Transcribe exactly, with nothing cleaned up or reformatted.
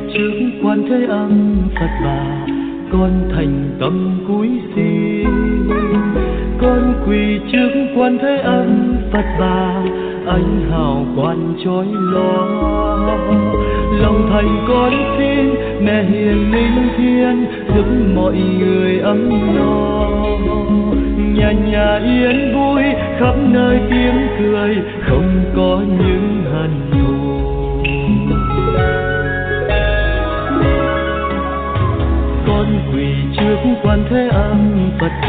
trước quan thế âm Phật bà, con thành tâm cúi xin. Con quỳ trước quan thế âm Phật bà, ánh hào quang chói lòa. Lòng thành con xin mẹ hiền linh thiêng, giúp mọi người ấm no. Nhà nhà yên vui, khắp nơi tiếng cười, không có những hận thù. Con quỳ trước quan thế âm Phật